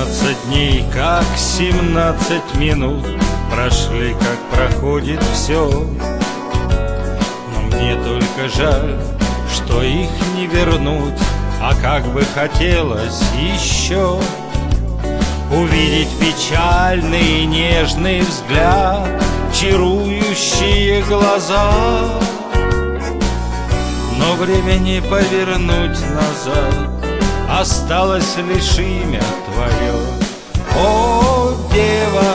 17 дней, как 17 минут, прошли, как проходит все. Но мне только жаль, что их не вернуть, а как бы хотелось еще увидеть печальный и нежный взгляд, чарующие глаза. Но время не повернуть назад, осталось лишь имя твое. О, дева,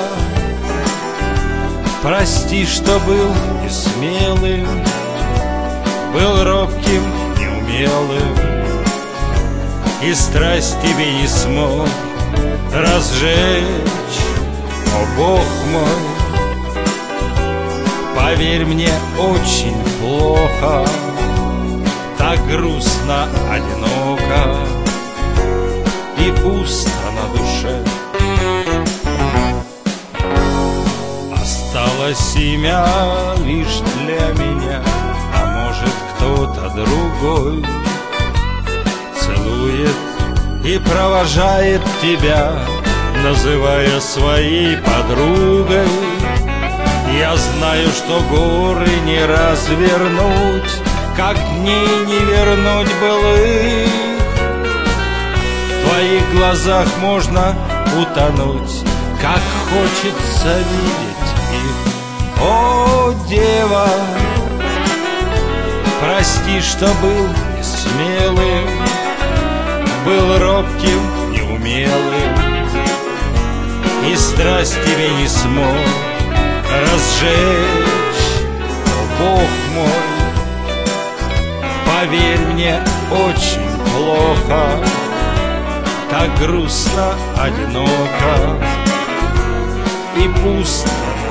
прости, что был несмелым, был робким, неумелым, и страсть тебе не смог разжечь. О, Бог мой, поверь мне, очень плохо, так грустно, одиноко и пусто на душе. Осталось имя лишь для меня, а может кто-то другой целует и провожает тебя, называя своей подругой. Я знаю, что горы не развернуть, как дней не вернуть былых. В твоих глазах можно утонуть, как хочется видеть их. О, дева, прости, что был несмелым, был робким, неумелым, и страсть тебе не смог разжечь. О, Бог мой, поверь мне, очень плохо, так грустно, одиноко и пусто